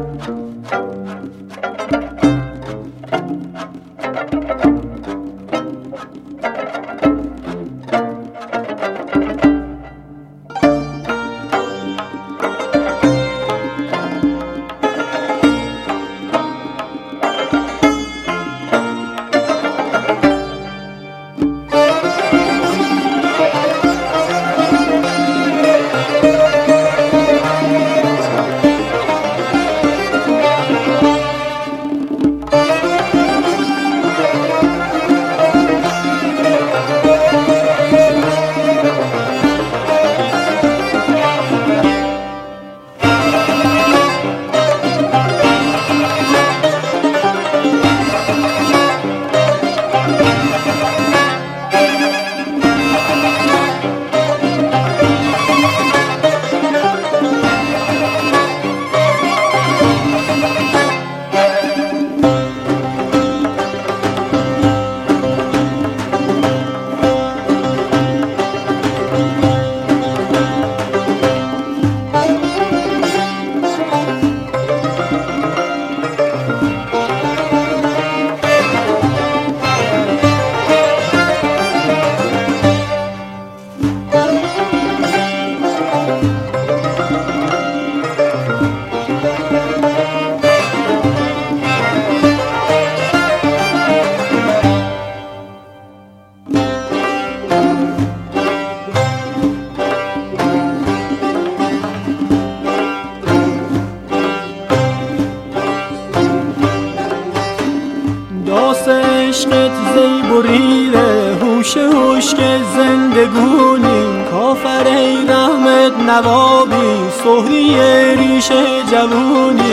عشقت زی بریده هوش هوش که زندگونی کافر ای رحمت نوابی سهری ریش جوونی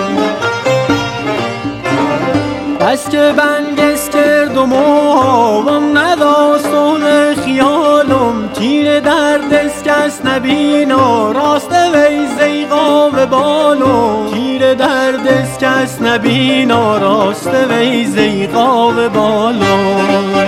بس که بنگس کرد و موام نداستون خیالم تیر درد اسکس نبینا راست وی زیغا و بالو تیر درد اسکس نبینا راست وی زیغا و بالو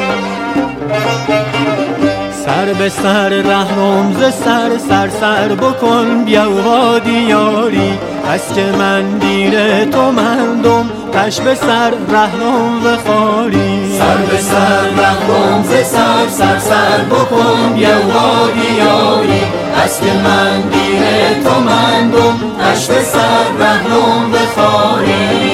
سر به سر رهنم ز سر بکن بیا و دیاری از که من دیر تو مندم تش به سر رهنم و خاری سر به سر رهنم ز سر بکن بیا و دیاری از که من دیر تو مندم تش به سر رهنم و خاری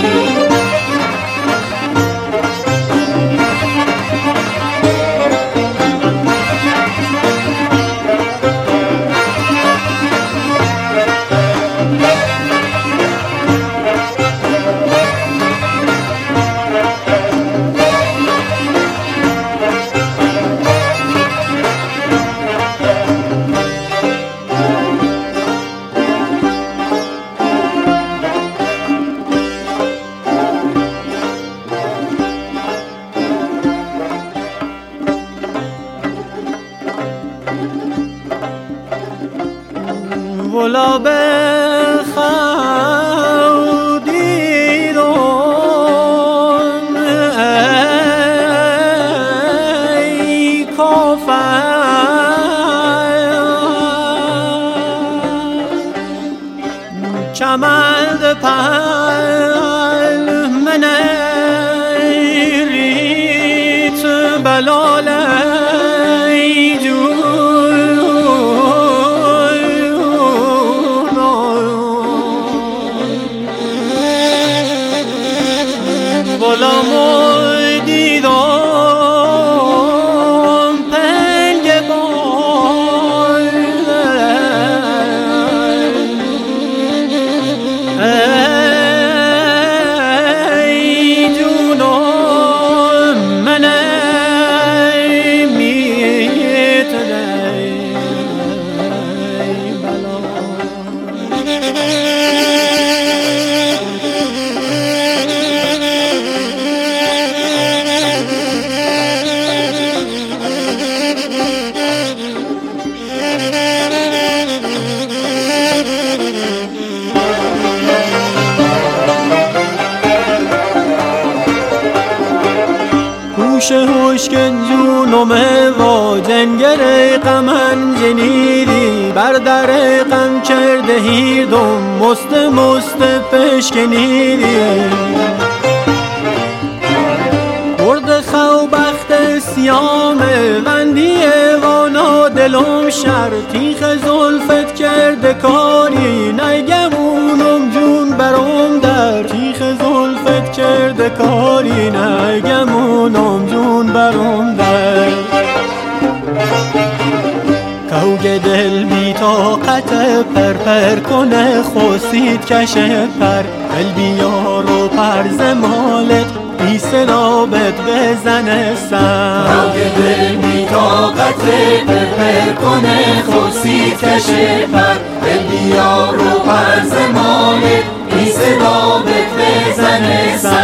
ولا بخودیدم ای کافر چمد پل من ریت بلاله غلام دیدم پنگ بار ای جونم من میت ای بلا هوش هوش که جون خانم و جنگر غمن جنیدی بر در غم کرده هیردم مست پشکنیدی برد خوبخت سیام وندیه وانا دلم شر تیخ زلفت کرده کاری نگمونم جون برام در تیخ زلفت کرده کاری نگمونم جون برام در کوگ دل بی طاقت پر کنه خوصید کشه پر دل بیار و پرز مالت بی سلابت بزنه سر کوگ دل بی طاقت پر کنه خوصید کشه پر دل بیار و پرز مالت بی سلابت بزنه سر